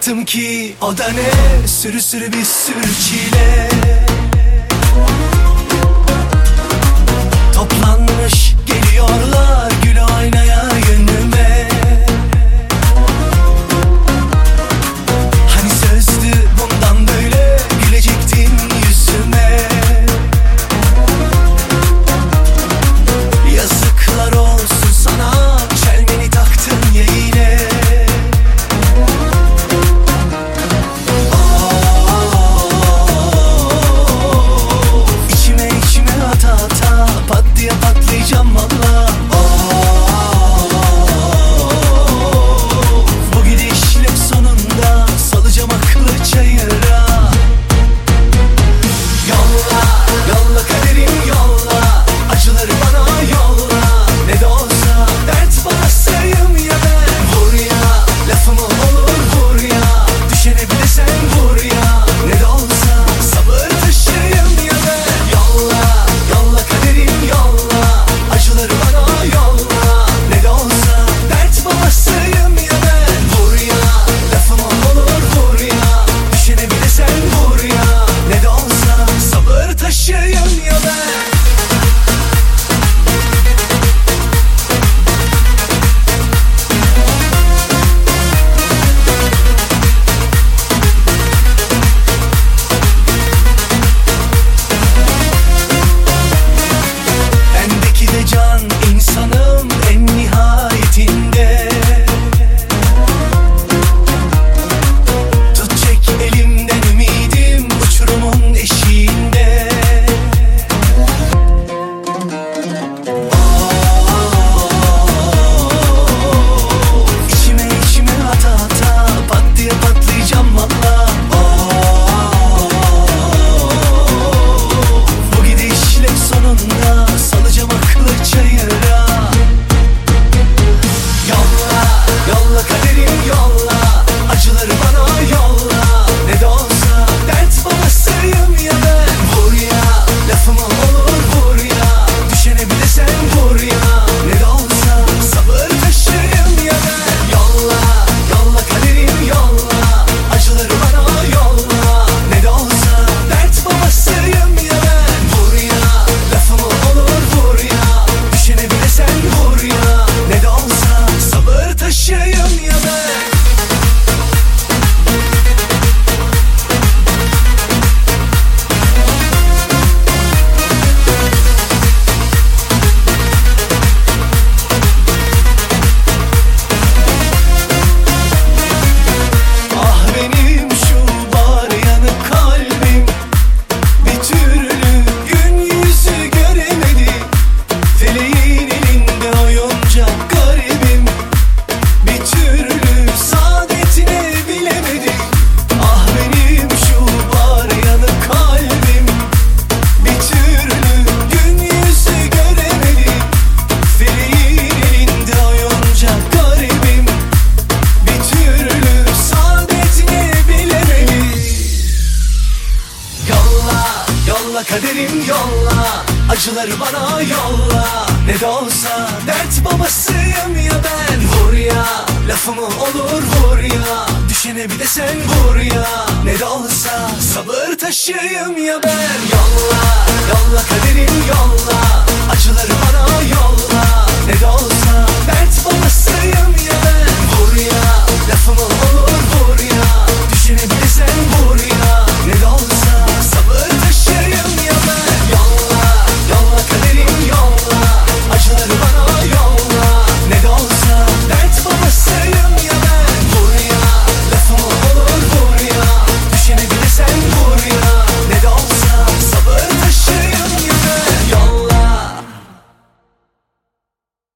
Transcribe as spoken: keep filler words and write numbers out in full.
baktım ki o da ne, sürü sürü bir sürü çile. Toplanmış geliyorlar gül oynaya yönüme. Hani sözdü bundan böyle gülecektin yüzüme. Yazıklar olsun sana, çelmeni taktın ya yine. İçime içime ata ata pat diye patlayacağım valla. Bu gidişle sonunda salacağım aklı çayıra. Yolla, yolla kaderim yolla, acıları bana yolla. Ne de olsa dert basayım ya ben. Vur ya, lafımı olur vur ya, düşene bir de sen vur ya. Ne de olsa sabır taşıyım ya ben. Yolla, yolla kaderim yolla, acıları bana yolla. Ne de olsa dert basayım ya ben. Vur ya, lafımı olur vur ya, düşene bir de sen vur ya. Ne de olsa sabır taşıyım ya ben. Bendeki de can insanım en nihayetinde. Tut çek elimden ümidim uçurumun eşiğinde. İçime içime ata ata pat diye patlayacağım valla. Bu gidişle sonunda salacağım aklı çayıra. Yolla, yolla kaderim yolla, acıları bana yolla. Ne de olsa dert babasıyım ya ben. Vur ya, lafımı olur vur ya, düşene bir de sen vur ya. Ne de olsa sabır taşıyım ya ben. Yolla, yolla kaderim yolla, acıları bana yolla. Ne de olsa dert babasıyım ya ben. Vur ya, lafımı olur vur ya, düşene bir de sen vur ya. Ne de olsa sabır taşıyım ya ben. Ah benim şu bar yanık kalbim, bir türlü gün yüzü göremedi. Feleğin elinde oyuncak garibim, bir türlü saadetini bilemedi. Ah benim şu bar yanık kalbim, bir türlü gün yüzü göremedi. Feleğin elinde oyuncak garibim, bir türlü saadetini bilemedi. Yolla, yolla kaderim yolla, acıları bana yolla. Ne de olsa dert babasıyım ya ben. Vur ya, lafımı olur vur ya, düşene bir de sen vur ya. Ne de olsa sabır taşıyım ya ben. Yolla,